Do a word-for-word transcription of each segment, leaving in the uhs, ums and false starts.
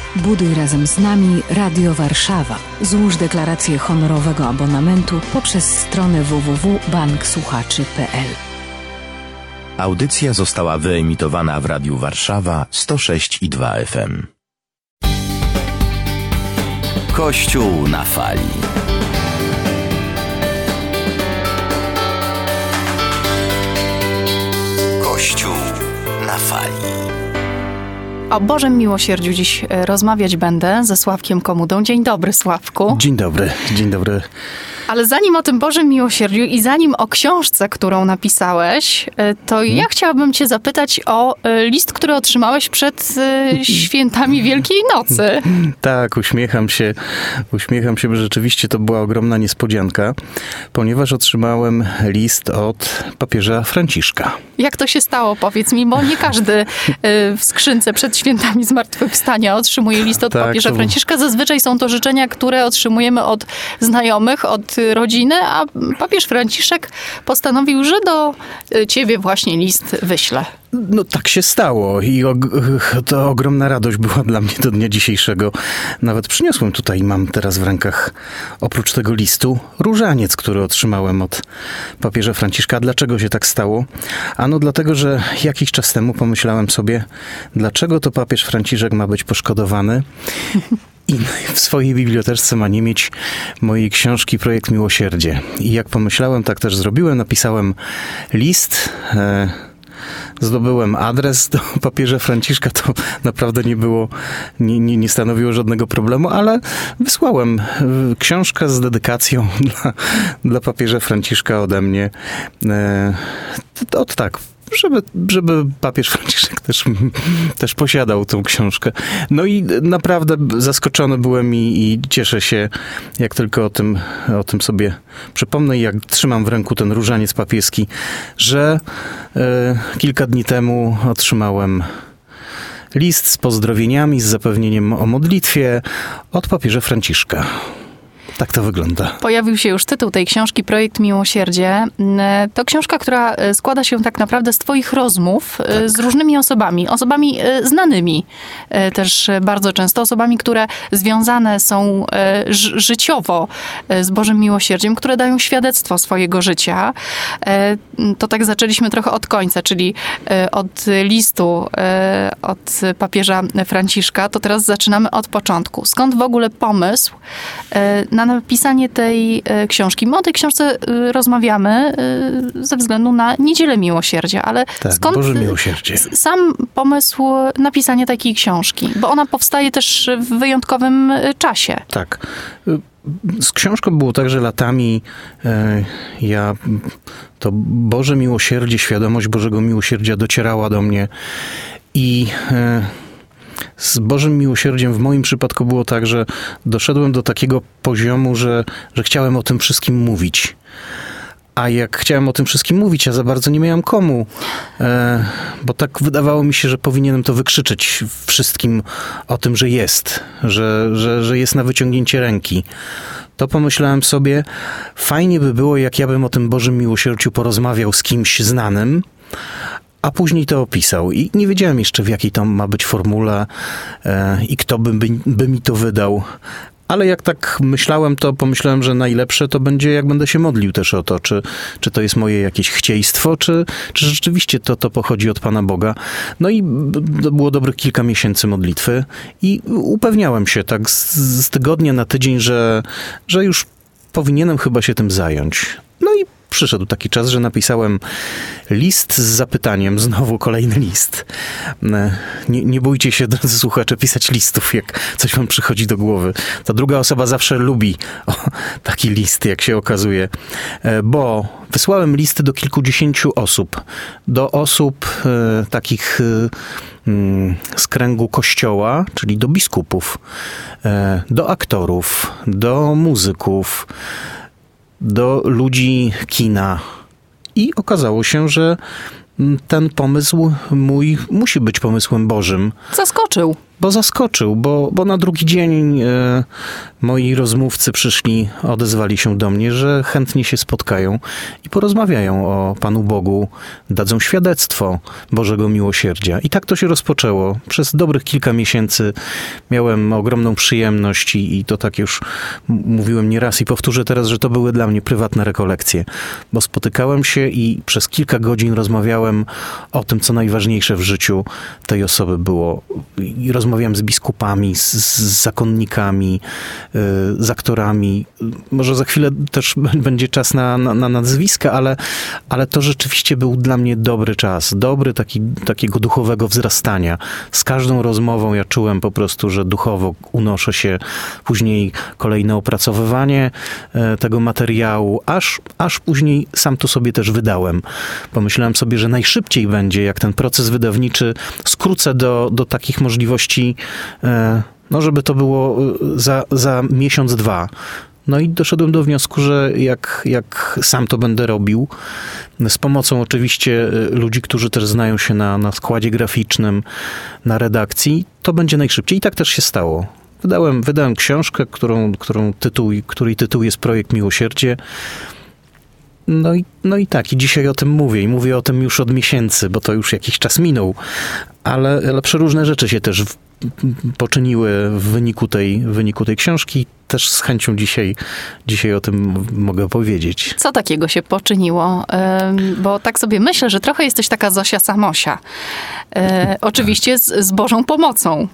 Buduj razem z nami Radio Warszawa. Złóż deklarację honorowego abonamentu poprzez stronę w w w kropka bank słuchaczy kropka p l. Audycja została wyemitowana w Radiu Warszawa sto sześć i dwa F M. Kościół na fali. Kościół na fali. O Bożym Miłosierdziu dziś rozmawiać będę ze Sławkiem Komudą. Dzień dobry, Sławku. Dzień dobry, dzień dobry. Ale zanim o tym Bożym Miłosierdziu i zanim o książce, którą napisałeś, to ja chciałabym cię zapytać o list, który otrzymałeś przed świętami Wielkiej Nocy. Tak, uśmiecham się, uśmiecham się, bo rzeczywiście to była ogromna niespodzianka, ponieważ otrzymałem list od papieża Franciszka. Jak to się stało, powiedz mi, bo nie każdy w skrzynce przed świętami Zmartwychwstania otrzymuje list od tak, papieża to... Franciszka. Zazwyczaj są to życzenia, które otrzymujemy od znajomych, od rodziny, a papież Franciszek postanowił, że do ciebie właśnie list wyśle. No tak się stało i og- to ogromna radość była dla mnie do dnia dzisiejszego. Nawet przyniosłem tutaj, mam teraz w rękach oprócz tego listu różaniec, który otrzymałem od papieża Franciszka. Dlaczego się tak stało? Ano dlatego, że jakiś czas temu pomyślałem sobie, dlaczego to papież Franciszek ma być poszkodowany i w swojej bibliotece ma nie mieć mojej książki Projekt Miłosierdzie. I jak pomyślałem, tak też zrobiłem. Napisałem list, e, zdobyłem adres do papieża Franciszka. To naprawdę nie było, nie, nie, nie stanowiło żadnego problemu, ale wysłałem książkę z dedykacją dla, dla papieża Franciszka ode mnie. E, to, to tak. Żeby, żeby papież Franciszek też, też posiadał tą książkę. No i naprawdę zaskoczony byłem i, i cieszę się, jak tylko o tym, o tym sobie przypomnę i jak trzymam w ręku ten różaniec papieski, że e, kilka dni temu otrzymałem list z pozdrowieniami, z zapewnieniem o modlitwie od papieża Franciszka. Tak to wygląda. Pojawił się już tytuł tej książki, Projekt Miłosierdzie. To książka, która składa się tak naprawdę z twoich rozmów tak. z różnymi osobami. Osobami znanymi też bardzo często. Osobami, które związane są ż- życiowo z Bożym Miłosierdziem, które dają świadectwo swojego życia. To tak zaczęliśmy trochę od końca, czyli od listu od papieża Franciszka. To teraz zaczynamy od początku. Skąd w ogóle pomysł na napisanie tej książki? My o tej książce rozmawiamy ze względu na Niedzielę Miłosierdzia, ale tak, skąd Boże Miłosierdzie. sam pomysł napisania takiej książki? Bo ona powstaje też w wyjątkowym czasie. Tak. Z książką było tak, że latami e, ja to Boże Miłosierdzie, świadomość Bożego Miłosierdzia docierała do mnie i e, z Bożym Miłosierdziem w moim przypadku było tak, że doszedłem do takiego poziomu, że, że chciałem o tym wszystkim mówić. A jak chciałem o tym wszystkim mówić, ja za bardzo nie miałem komu, e, bo tak wydawało mi się, że powinienem to wykrzyczeć wszystkim o tym, że jest, że, że, że jest na wyciągnięcie ręki. To pomyślałem sobie, fajnie by było, jak ja bym o tym Bożym Miłosierdziu porozmawiał z kimś znanym, a później to opisał. I nie wiedziałem jeszcze, w jakiej to ma być formule e, i kto by, by, by mi to wydał. Ale jak tak myślałem, to pomyślałem, że najlepsze to będzie, jak będę się modlił też o to, czy, czy to jest moje jakieś chcieństwo, czy, czy rzeczywiście to, to pochodzi od Pana Boga. No i to było dobrych kilka miesięcy modlitwy i upewniałem się tak z, z tygodnia na tydzień, że, że już powinienem chyba się tym zająć. No i przyszedł taki czas, że napisałem list z zapytaniem, znowu kolejny list. Nie, nie bójcie się, drodzy słuchacze, pisać listów, jak coś wam przychodzi do głowy. Ta druga osoba zawsze lubi o, taki list, jak się okazuje. Bo wysłałem listy do kilkudziesięciu osób. Do osób e, takich e, z kręgu kościoła, czyli do biskupów, e, do aktorów, do muzyków, do ludzi kina. I okazało się, że ten pomysł mój musi być pomysłem Bożym. Zaskoczył. bo zaskoczył, bo, bo na drugi dzień e, moi rozmówcy przyszli, odezwali się do mnie, że chętnie się spotkają i porozmawiają o Panu Bogu, dadzą świadectwo Bożego Miłosierdzia. I tak to się rozpoczęło. Przez dobrych kilka miesięcy miałem ogromną przyjemność i, i to tak już m- mówiłem nieraz i powtórzę teraz, że to były dla mnie prywatne rekolekcje, bo spotykałem się i przez kilka godzin rozmawiałem o tym, co najważniejsze w życiu tej osoby było. I rozmawiałem z biskupami, z, z zakonnikami, yy, z aktorami. Może za chwilę też będzie czas na, na, na nazwiska, ale, ale to rzeczywiście był dla mnie dobry czas. Dobry taki, takiego duchowego wzrastania. Z każdą rozmową ja czułem po prostu, że duchowo unoszę się. Później kolejne opracowywanie yy, tego materiału, aż, aż później sam to sobie też wydałem. Pomyślałem sobie, że najszybciej będzie, jak ten proces wydawniczy skrócę do, do takich możliwości, no żeby to było za, za miesiąc, dwa. No i doszedłem do wniosku, że jak, jak sam to będę robił, z pomocą oczywiście ludzi, którzy też znają się na, na składzie graficznym, na redakcji, to będzie najszybciej. I tak też się stało. Wydałem, wydałem książkę, którą, którą tytuł, której tytuł jest Projekt Miłosierdzie. No i, no i tak, i dzisiaj o tym mówię. I mówię o tym już od miesięcy, bo to już jakiś czas minął. Ale, ale przeróżne rzeczy się też w, poczyniły w wyniku tej, w wyniku tej książki. Też z chęcią dzisiaj, dzisiaj o tym mogę powiedzieć. Co takiego się poczyniło? Bo tak sobie myślę, że trochę jesteś taka Zosia Samosia. Oczywiście z, z Bożą pomocą.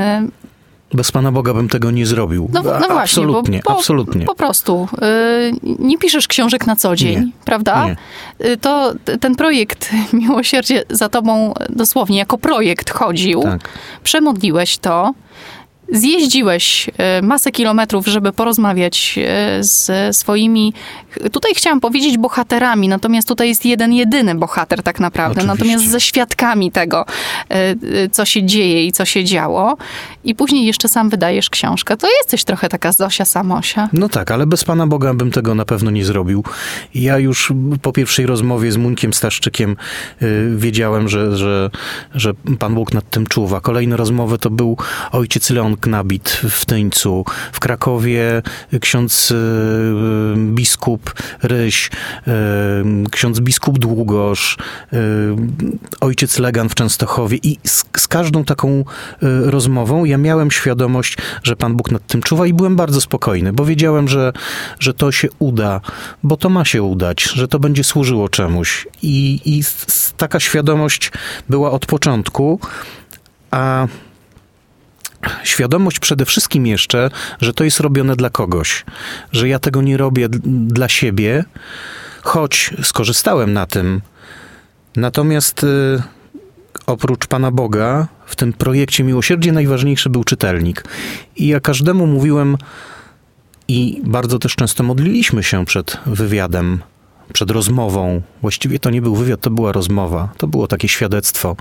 Bez Pana Boga bym tego nie zrobił. No, no właśnie, absolutnie, bo po, absolutnie. Po prostu. Yy, nie piszesz książek na co dzień, nie, prawda? Nie. Yy, to ten projekt Miłosierdzie za tobą dosłownie jako projekt chodził. Tak. Przemodliłeś to. Zjeździłeś masę kilometrów, żeby porozmawiać z swoimi, tutaj chciałam powiedzieć bohaterami, natomiast tutaj jest jeden, jedyny bohater tak naprawdę. Oczywiście. Natomiast ze świadkami tego, co się dzieje i co się działo. I później jeszcze sam wydajesz książkę. To jesteś trochę taka Zosia Samosia. No tak, ale bez Pana Boga bym tego na pewno nie zrobił. Ja już po pierwszej rozmowie z Muńkiem Staszczykiem yy, wiedziałem, że, że, że Pan Bóg nad tym czuwa. Kolejne rozmowy to był ojciec Leon Knabit w Tyńcu. W Krakowie ksiądz y, biskup Ryś, y, ksiądz biskup Długosz, y, ojciec Legan w Częstochowie. I z, z każdą taką y, rozmową ja miałem świadomość, że Pan Bóg nad tym czuwa i byłem bardzo spokojny, bo wiedziałem, że, że to się uda, bo to ma się udać, że to będzie służyło czemuś. I, i z, taka świadomość była od początku, a świadomość przede wszystkim jeszcze, że to jest robione dla kogoś, że ja tego nie robię d- dla siebie, choć skorzystałem na tym. Natomiast y, oprócz Pana Boga w tym projekcie Miłosierdzie najważniejszy był czytelnik. I ja każdemu mówiłem i bardzo też często modliliśmy się przed wywiadem, przed rozmową. Właściwie to nie był wywiad, to była rozmowa. To było takie świadectwo.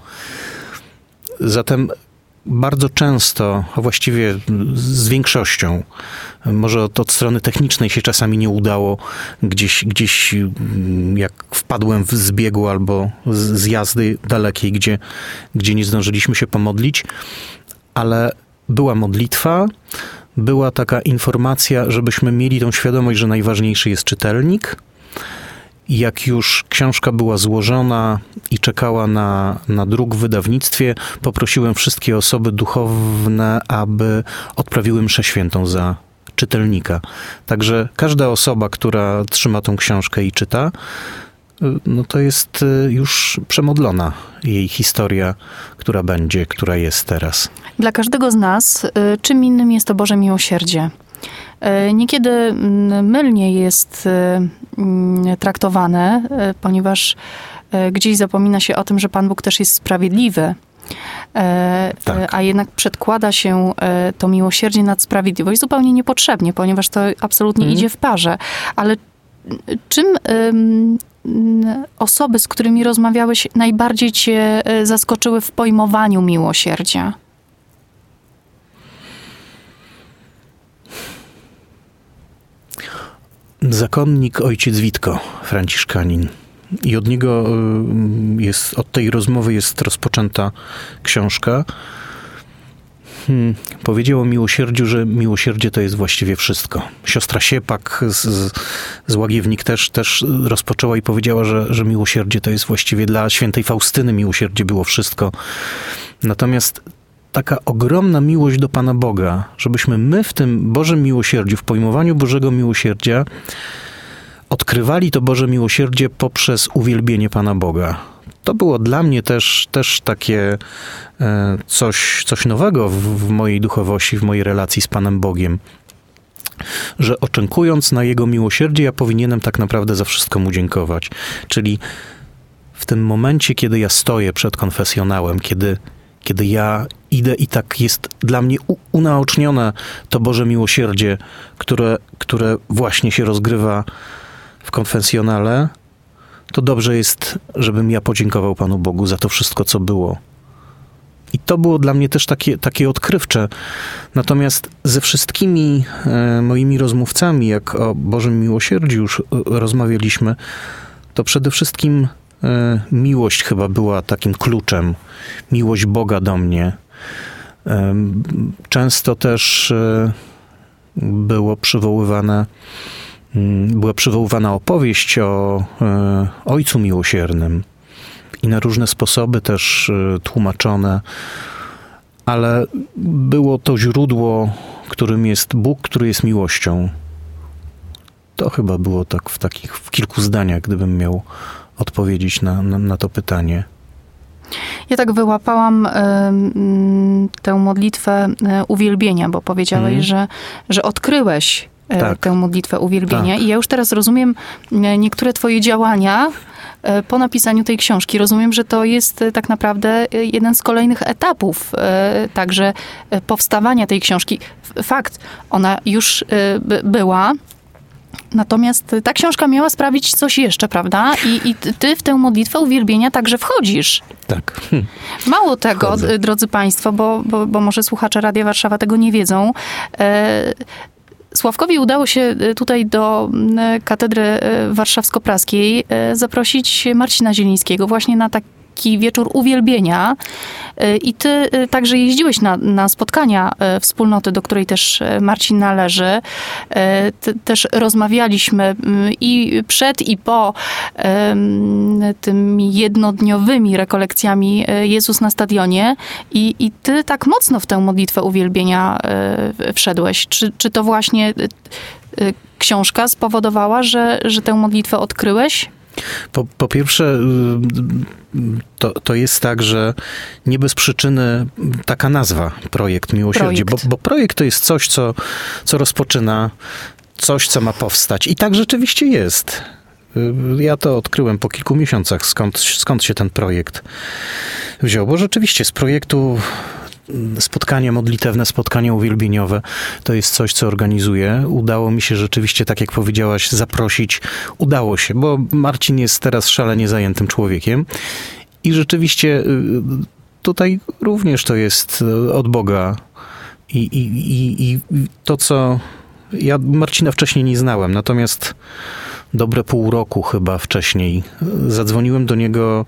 Zatem bardzo często, a właściwie z większością, może od, od strony technicznej się czasami nie udało, gdzieś, gdzieś jak wpadłem w zbiegu albo z, z jazdy dalekiej, gdzie, gdzie nie zdążyliśmy się pomodlić, ale była modlitwa, była taka informacja, żebyśmy mieli tą świadomość, że najważniejszy jest czytelnik. Jak już książka była złożona i czekała na, na druk w wydawnictwie, poprosiłem wszystkie osoby duchowne, aby odprawiły mszę świętą za czytelnika. Także każda osoba, która trzyma tą książkę i czyta, no to jest już przemodlona jej historia, która będzie, która jest teraz. Dla każdego z nas, czym innym jest to Boże Miłosierdzie. Niekiedy mylnie jest traktowane, ponieważ gdzieś zapomina się o tym, że Pan Bóg też jest sprawiedliwy. Tak. A jednak przedkłada się to miłosierdzie nad sprawiedliwość zupełnie niepotrzebnie, ponieważ to absolutnie hmm. idzie w parze. Ale czym osoby, z którymi rozmawiałeś, najbardziej cię zaskoczyły w pojmowaniu miłosierdzia? Zakonnik ojciec Witko, franciszkanin. I od niego jest, od tej rozmowy jest rozpoczęta książka. hmm, powiedział o miłosierdziu, że miłosierdzie to jest właściwie wszystko. Siostra Siepak z, z, z Łagiewnik też, też rozpoczęła i powiedziała, że, że miłosierdzie to jest właściwie dla świętej Faustyny miłosierdzie było wszystko. Natomiast taka ogromna miłość do Pana Boga, żebyśmy my w tym Bożym miłosierdziu, w pojmowaniu Bożego miłosierdzia odkrywali to Boże miłosierdzie poprzez uwielbienie Pana Boga. To było dla mnie też, też takie e, coś, coś nowego w, w mojej duchowości, w mojej relacji z Panem Bogiem. Że oczekując na Jego miłosierdzie, ja powinienem tak naprawdę za wszystko Mu dziękować. Czyli w tym momencie, kiedy ja stoję przed konfesjonałem, kiedy, kiedy ja idę i tak jest dla mnie u, unaocznione to Boże miłosierdzie, które, które właśnie się rozgrywa w konfesjonale, to dobrze jest, żebym ja podziękował Panu Bogu za to wszystko, co było. I to było dla mnie też takie, takie odkrywcze. Natomiast ze wszystkimi e, moimi rozmówcami, jak o Bożym miłosierdziu już rozmawialiśmy, to przede wszystkim e, miłość chyba była takim kluczem. Miłość Boga do mnie. E, często też e, było przywoływane była przywoływana opowieść o e, Ojcu Miłosiernym i na różne sposoby też e, tłumaczone, ale było to źródło, którym jest Bóg, który jest miłością. To chyba było tak w takich, w kilku zdaniach, gdybym miał odpowiedzieć na, na, na to pytanie. Ja tak wyłapałam y, y, tę modlitwę y, uwielbienia, bo powiedziałeś, mm. że, że odkryłeś Tak. tę modlitwę uwielbienia. Tak. I ja już teraz rozumiem niektóre twoje działania po napisaniu tej książki. Rozumiem, że to jest tak naprawdę jeden z kolejnych etapów także powstawania tej książki. Fakt, ona już była, natomiast ta książka miała sprawić coś jeszcze, prawda? I, i ty w tę modlitwę uwielbienia także wchodzisz. Tak. Hm. Mało tego, Wchodzę. Drodzy państwo, bo, bo, bo może słuchacze Radia Warszawa tego nie wiedzą, e, Sławkowi udało się tutaj do katedry warszawsko-praskiej zaprosić Marcina Zielińskiego właśnie na taki wieczór uwielbienia. I ty także jeździłeś na, na spotkania wspólnoty, do której też Marcin należy. Ty, też rozmawialiśmy i przed, i po tymi jednodniowymi rekolekcjami Jezus na stadionie. I, i ty tak mocno w tę modlitwę uwielbienia wszedłeś. Czy, czy to właśnie książka spowodowała, że, że tę modlitwę odkryłeś? Po, po pierwsze, to, to jest tak, że nie bez przyczyny taka nazwa, Projekt Miłosierdzie, projekt. Bo, bo projekt to jest coś, co, co rozpoczyna, coś, co ma powstać. I tak rzeczywiście jest. Ja to odkryłem po kilku miesiącach, skąd, skąd się ten projekt wziął. Bo rzeczywiście z projektu spotkania modlitewne, spotkania uwielbieniowe to jest coś, co organizuję. Udało mi się rzeczywiście, tak jak powiedziałaś, zaprosić. Udało się, bo Marcin jest teraz szalenie zajętym człowiekiem i rzeczywiście tutaj również to jest od Boga. I, i, i, i to, co... Ja Marcina wcześniej nie znałem, natomiast dobre pół roku chyba wcześniej zadzwoniłem do niego.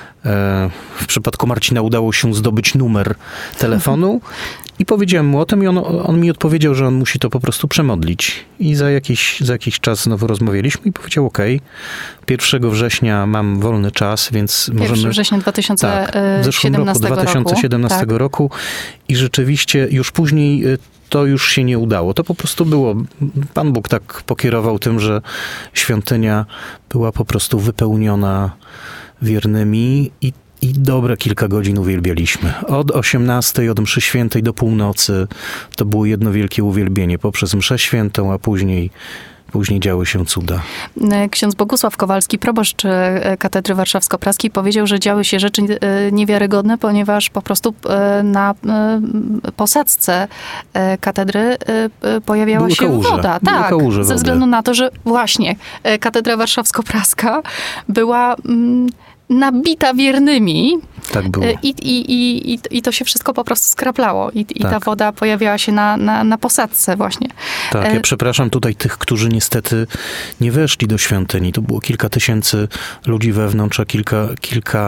W przypadku Marcina udało się zdobyć numer telefonu i powiedziałem mu o tym i on, on mi odpowiedział, że on musi to po prostu przemodlić. I za jakiś, za jakiś czas znowu rozmawialiśmy i powiedział, okej, okay, pierwszego września mam wolny czas, więc możemy... pierwszego września dwa tysiące siedemnastego tak, w zeszłym roku, dwa tysiące siedemnastego tak. roku i rzeczywiście już później to już się nie udało. To po prostu było, Pan Bóg tak pokierował tym, że świątynia była po prostu wypełniona wiernymi i, i dobre kilka godzin uwielbialiśmy. Od osiemnastej, od mszy świętej do północy to było jedno wielkie uwielbienie poprzez mszę świętą, a później Później działy się cuda. Ksiądz Bogusław Kowalski, proboszcz katedry warszawsko-praskiej, powiedział, że działy się rzeczy niewiarygodne, ponieważ po prostu na posadzce katedry pojawiała Były się kałuże. woda. Były Tak, kałuże ze wody. względu na to, że właśnie katedra warszawsko-praska była nabita wiernymi. Tak było. I, i, i, i to się wszystko po prostu skraplało. I, i tak. ta woda pojawiała się na, na, na posadzce właśnie. Tak, ja przepraszam tutaj tych, którzy niestety nie weszli do świątyni. To było kilka tysięcy ludzi wewnątrz, a kilka, kilka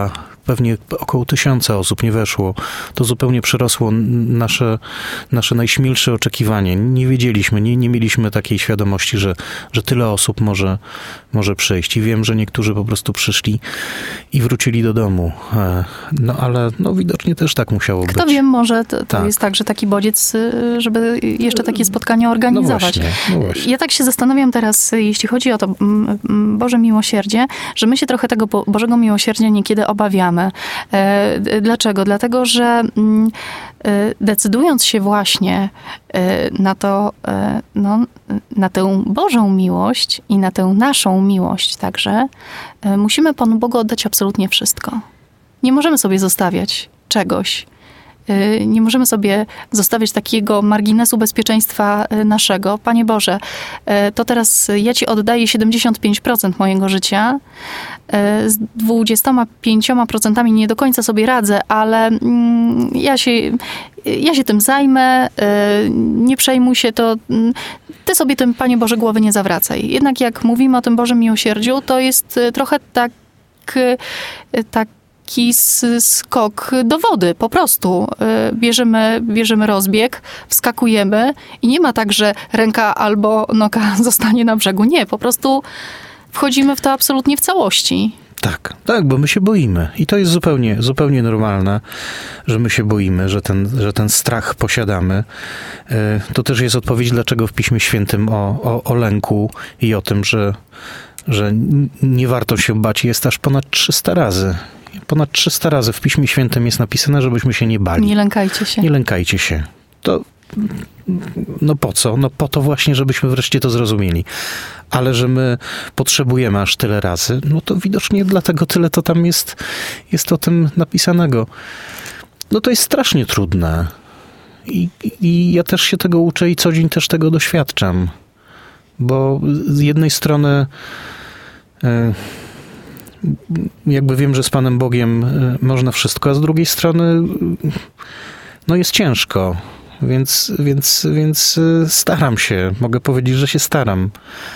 pewnie około tysiąca osób nie weszło. To zupełnie przerosło nasze, nasze najśmielsze oczekiwanie. Nie wiedzieliśmy, nie, nie mieliśmy takiej świadomości, że, że tyle osób może, może przyjść. I wiem, że niektórzy po prostu przyszli i wrócili do domu. No ale no, widocznie też tak musiało Kto być. wie, może to, to Tak. jest tak, że taki bodziec, żeby jeszcze takie spotkania organizować. No właśnie, no właśnie. Ja tak się zastanawiam teraz, jeśli chodzi o to mm, mm, Boże miłosierdzie, że my się trochę tego Bo- Bożego miłosierdzia niekiedy obawiamy. E, d- dlaczego? Dlatego, że mm, e, decydując się właśnie e, na to, e, no, na tę Bożą miłość i na tę naszą miłość także, e, musimy Panu Bogu oddać absolutnie wszystko. Nie możemy sobie zostawiać czegoś. Y, Nie możemy sobie zostawiać takiego marginesu bezpieczeństwa y, naszego. Panie Boże, y, to teraz ja Ci oddaję siedemdziesiąt pięć procent mojego życia. Y, Z dwudziestoma pięcioma procentami nie do końca sobie radzę, ale mm, ja się, ja się tym zajmę. y, Nie przejmuj się, to mm, Ty sobie tym, Panie Boże, głowy nie zawracaj. Jednak jak mówimy o tym Bożym miłosierdziu, to jest y, trochę tak, y, tak taki s- skok do wody, po prostu. Y, Bierzemy, bierzemy rozbieg, wskakujemy i nie ma tak, że ręka albo noga zostanie na brzegu. Nie, po prostu wchodzimy w to absolutnie w całości. Tak, tak, bo my się boimy. I to jest zupełnie, zupełnie normalne, że my się boimy, że ten, że ten strach posiadamy. E, To też jest odpowiedź, dlaczego w Piśmie Świętym o, o, o lęku i o tym, że, że n- nie warto się bać, jest aż ponad trzysta razy. Ponad trzysta razy w Piśmie Świętym jest napisane, żebyśmy się nie bali. Nie lękajcie się. Nie lękajcie się. To no po co? No po to właśnie, żebyśmy wreszcie to zrozumieli. Ale że my potrzebujemy aż tyle razy, no to widocznie dlatego tyle to tam jest, jest o tym napisanego. No to jest strasznie trudne. I, I ja też się tego uczę i co dzień też tego doświadczam. Bo z jednej strony e, jakby wiem, że z Panem Bogiem e, można wszystko, a z drugiej strony e, no jest ciężko. Więc, więc, więc e, staram się. Mogę powiedzieć, że się staram.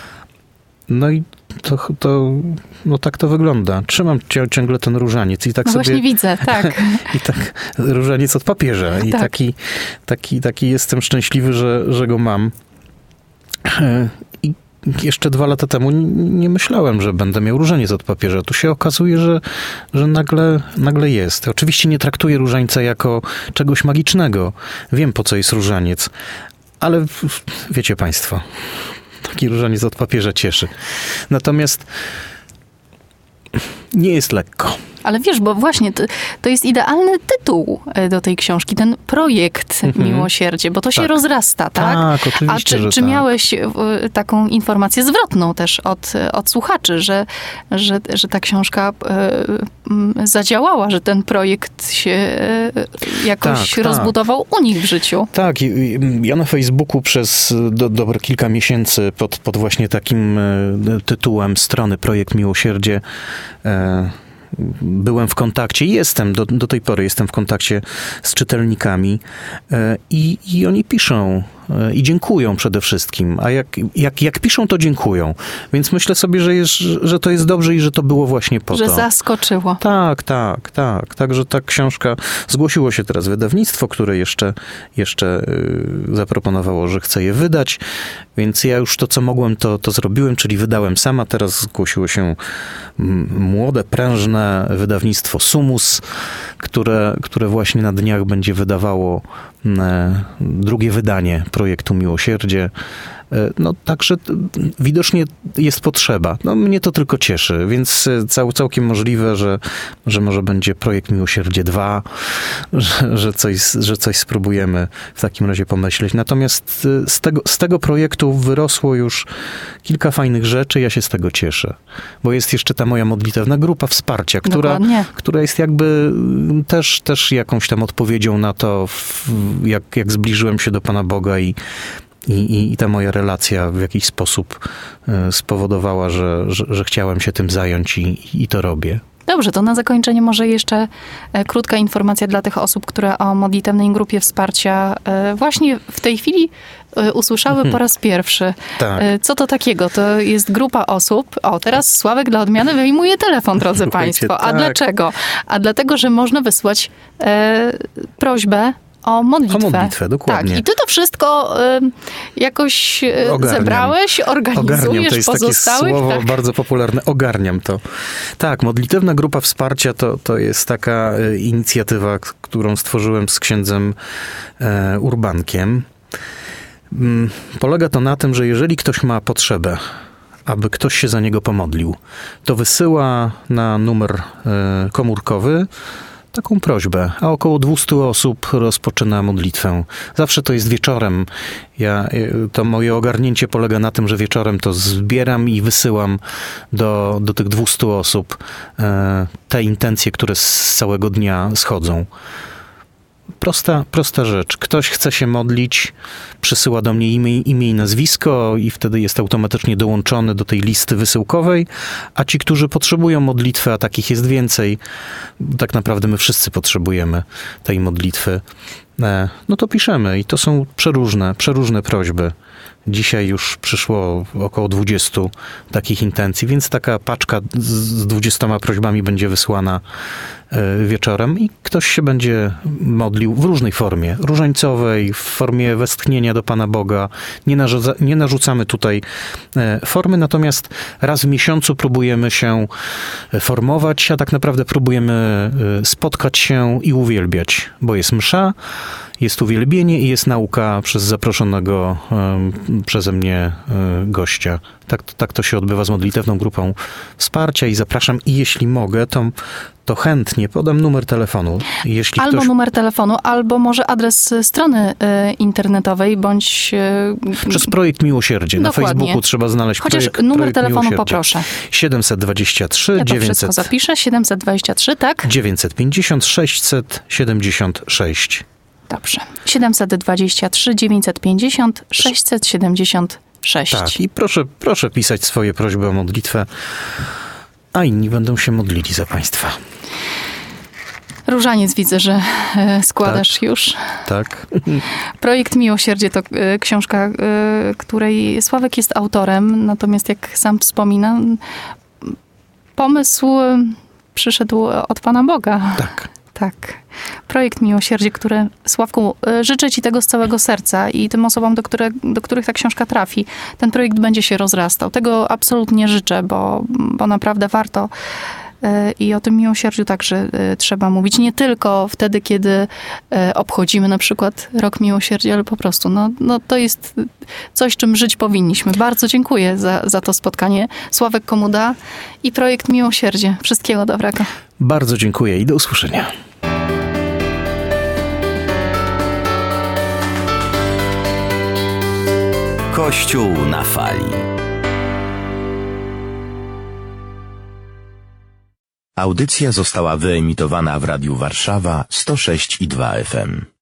No i to, to no tak to wygląda. Trzymam cia- ciągle ten różaniec i tak No sobie... właśnie widzę, tak. I tak różaniec od papieża. I Tak. taki, taki, taki jestem szczęśliwy, że, że go mam. E, I jeszcze dwa lata temu nie myślałem, że będę miał różaniec od papieża. Tu się okazuje, że, że nagle, nagle jest. Oczywiście nie traktuję różańca jako czegoś magicznego. Wiem, po co jest różaniec. Ale w- wiecie państwo, taki różaniec od papieża cieszy. Natomiast nie jest lekko. Ale wiesz, bo właśnie to, to jest idealny tytuł e, do tej książki, ten projekt Mhm. Miłosierdzie, bo to się Tak. rozrasta, tak? Tak, oczywiście, A czy, że czy tak. miałeś e, taką informację zwrotną też od, od słuchaczy, że, że, że ta książka e, m, zadziałała, że ten projekt się e, jakoś Tak, tak. rozbudował u nich w życiu? Tak, i- i ja na Facebooku przez do, dobre kilka miesięcy pod, pod właśnie takim e, tytułem strony Projekt Miłosierdzie e, byłem w kontakcie i jestem, do, do tej pory jestem w kontakcie z czytelnikami e, i, i oni piszą e, i dziękują przede wszystkim, a jak, jak, jak piszą, to dziękują. Więc myślę sobie, że, jest, że to jest dobrze i że to było właśnie po Że to. zaskoczyło. Tak, tak, tak. Także ta książka, zgłosiło się teraz wydawnictwo, które jeszcze, jeszcze y, zaproponowało, że chce je wydać, więc ja już to, co mogłem, to, to zrobiłem, czyli wydałem sam, a teraz zgłosiło się m, młode, prężne wydawnictwo Sumus, które, które właśnie na dniach będzie wydawało e, drugie wydanie projektu Miłosierdzie. E, No także t- widocznie jest potrzeba. No mnie to tylko cieszy, więc e, cał, całkiem możliwe, że, że może będzie projekt Miłosierdzie dwa, że, że, coś, że coś spróbujemy w takim razie pomyśleć. Natomiast e, z tego, z tego projektu wyrosło już kilka fajnych rzeczy, ja się z tego cieszę. Bo jest jeszcze ta moja modlitewna grupa wsparcia, która, Dokładnie. która jest jakby mm, też, też jakąś tam odpowiedzią na to, w, jak, jak zbliżyłem się do Pana Boga i I, i, I ta moja relacja w jakiś sposób e, spowodowała, że, że, że chciałem się tym zająć i, i to robię. Dobrze, to na zakończenie może jeszcze e, krótka informacja dla tych osób, które o modlitewnej grupie wsparcia e, właśnie w tej chwili e, usłyszały po raz pierwszy. Tak. E, co to takiego? To jest grupa osób. O, teraz Sławek dla odmiany wyjmuje telefon, drodzy Słuchajcie, Państwo. A tak. dlaczego? A dlatego, że można wysłać e, prośbę o modlitwę. O modlitwę, dokładnie. Tak, i ty to wszystko y, jakoś y, Ogarniam. zebrałeś, organizujesz Ogarniam, to jest takie pozostałych. słowo Tak. bardzo popularne. Ogarniam to. Tak, modlitewna grupa wsparcia to, to jest taka e, inicjatywa, k- którą stworzyłem z księdzem e, Urbankiem. Mm, Polega to na tym, że jeżeli ktoś ma potrzebę, aby ktoś się za niego pomodlił, to wysyła na numer e, komórkowy taką prośbę, a około dwieście osób rozpoczyna modlitwę. Zawsze to jest wieczorem. Ja, to moje ogarnięcie polega na tym, że wieczorem to zbieram i wysyłam do, do tych dwieście osób e, te intencje, które z całego dnia schodzą. Prosta, prosta rzecz. Ktoś chce się modlić, przysyła do mnie imię, imię i nazwisko i wtedy jest automatycznie dołączony do tej listy wysyłkowej, a ci, którzy potrzebują modlitwy, a takich jest więcej, tak naprawdę my wszyscy potrzebujemy tej modlitwy, no to piszemy i to są przeróżne, przeróżne prośby. Dzisiaj już przyszło około dwudziestu takich intencji, więc taka paczka z dwudziestoma prośbami będzie wysłana wieczorem i ktoś się będzie modlił w różnej formie, różańcowej, w formie westchnienia do Pana Boga. Nie, narzuca, nie narzucamy tutaj formy, natomiast raz w miesiącu próbujemy się formować, a tak naprawdę próbujemy spotkać się i uwielbiać, bo jest msza, jest uwielbienie i jest nauka przez zaproszonego um, przeze mnie um, gościa. Tak, tak to się odbywa z modlitewną grupą wsparcia i zapraszam. I jeśli mogę, to, to chętnie podam numer telefonu. Jeśli albo ktoś... numer telefonu, albo może adres strony y, internetowej, bądź... Y, Przez Projekt Miłosierdzie. Na Dokładnie. Facebooku trzeba znaleźć Chociaż projekt, numer projekt telefonu Miłosierdzia. poproszę. siedemset dwadzieścia trzy Ja to dziewięćset wszystko zapiszę. siedemset dwadzieścia trzy, tak? dziewięćset pięćdziesiąt sześćset siedemdziesiąt sześć. Dobrze. siedemset dwadzieścia trzy dziewięćset pięćdziesiąt sześćset siedemdziesiąt sześć. Tak, i proszę, proszę pisać swoje prośby o modlitwę, a inni będą się modlili za Państwa. Różaniec widzę, że e, składasz Tak. już. Tak? Projekt Miłosierdzie to e, książka, e, której Sławek jest autorem, natomiast jak sam wspomina, pomysł przyszedł od Pana Boga. Tak. Tak. Projekt Miłosierdzie, który, Sławku, życzę Ci tego z całego serca i tym osobom, do, które, do których ta książka trafi, ten projekt będzie się rozrastał. Tego absolutnie życzę, bo, bo naprawdę warto. I o tym miłosierdziu także trzeba mówić. Nie tylko wtedy, kiedy obchodzimy na przykład Rok Miłosierdzia, ale po prostu, no, no to jest coś, czym żyć powinniśmy. Bardzo dziękuję za, za to spotkanie. Sławek Komuda i Projekt Miłosierdzie. Wszystkiego dobrego. Bardzo dziękuję i do usłyszenia. Kościół na fali. Audycja została wyemitowana w Radiu Warszawa sto sześć i dwa F M.